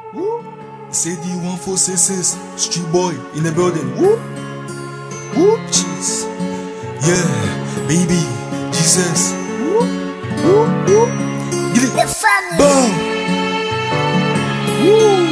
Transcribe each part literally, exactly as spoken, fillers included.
Woo. C D one four six six, street boy in the building. Woo. Woo. Jeez. Yeah, baby, Jesus. Woo. Woo. Woo. Get it. The family. Boom. Woo.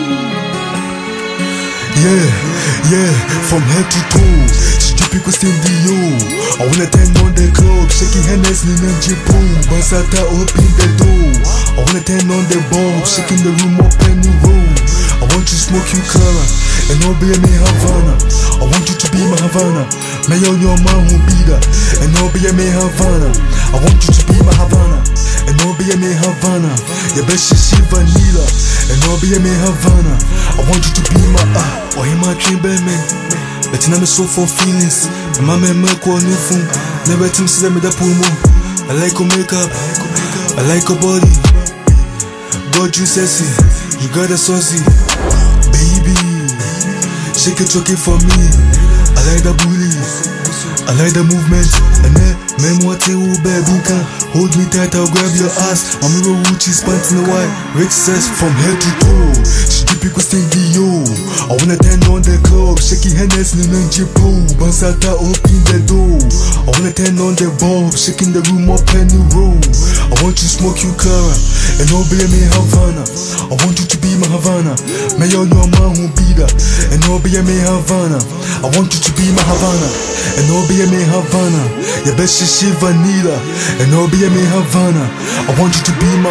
Yeah, yeah, from head to toe. Stupid question D O. I wanna turn on the club, shaking hands in the gym boom. Basata open the door. I wanna turn on the bomb, shaking the room up and the room. I want you to smoke you Clara, and I'll be me Havana. I want you to be my Havana. May on your man who be that, and I'll be me Havana. I want you to be my Havana, and I'll be me Havana. Your best is vanilla, and I'll be me Havana. I want you to be my ah, or him my dream man. But now me so for feelings. My man make one new phone. Never think see me that pull move. I like your makeup, I like your body. God you sexy, you got a saucy. Baby, shake it, choke it for me. I like the booty, I like the movement. And then, man, what you baby can hold me tight, I'll grab your ass. I'm a Gucci's pants in the white, rich says from head to toe. Stupid question D O. I wanna turn on the club, shaking hands in the gym boom. Basata open the door. I wanna turn on the bomb, shaking the room up and the room. I want you to smoke you Clara, and I'll be me Havana. I want you to be my Havana. May all your man who be that, and I'll be me Havana. I want you to be my Havana, and I'll be me Havana. Your best is she vanilla, and I'll be me Havana. I want you to be my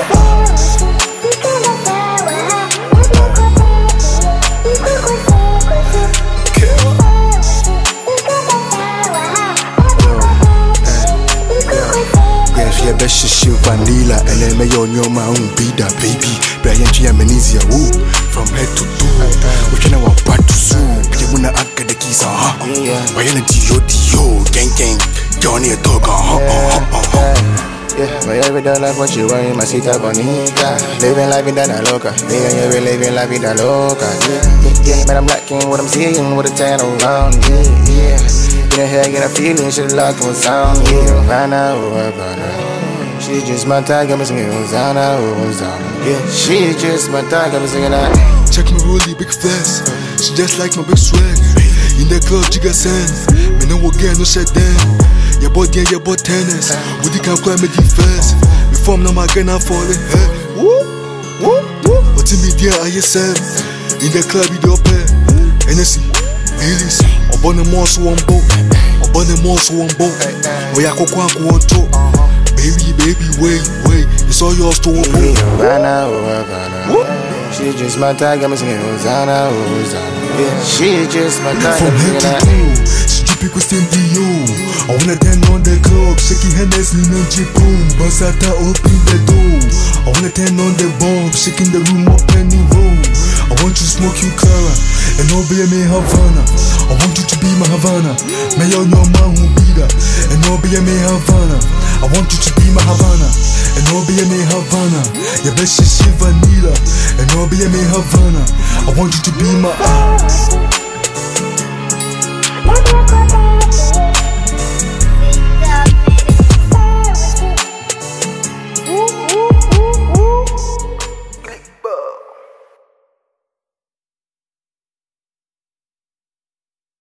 your best is vanilla, and then may on your man be that baby. Brian Giamenizia, woo, from head to toe. We can have a part to zoo. You wanna act the keys, ah, Brian Dio Dio, gang gang, Johnny a dog, ah, ah, ah, yeah, but every day like what you want, my cita bonita. Living life in that loca, me and you be living life in that loca. Yeah, yeah, yeah, man, I'm liking what I'm seeing with a tan around. Yeah, yeah. Get a head, get a feeling, shit like on sound. Yeah, Havana, oh, Havana. She just my tag, I'm singing Hosanna, Hosanna. Yeah, she just my tag, I'm singing that. Check my rollie, big flex. She just like my big swag. In the club, jigga sense. Me no again, no shut down. Your body and your boy tennis. Would you come climb me defense? Before I'm not my gun, I'm falling. Hey. Woo, woo, woo. But in me, dear, I yourself. In the club, you do pay. N S C, Baileys. On bonne moi sur un boat. On bonne moi sur un boat. We are coquin, on top. Baby, baby, wait, wait, it's all yours to open. Havana, oh, Havana. She just my tag, I'm singing Hosanna, Hosanna. Yeah, she just my tag, from I'm head singing to that. toe, stupid question D O. I wanna turn on the club, shaking hands in the gym boom. Basata open the door. I wanna turn on the bomb, shaking the room up and the room. I want you to smoke you Clara, and I'll be me Havana. I want you to be my Havana. May all your man who be that, and I'll be me Havana. I want you to be my Havana, and I'll be me Havana. Your best is she vanilla, and I'll be me Havana. I want you to be my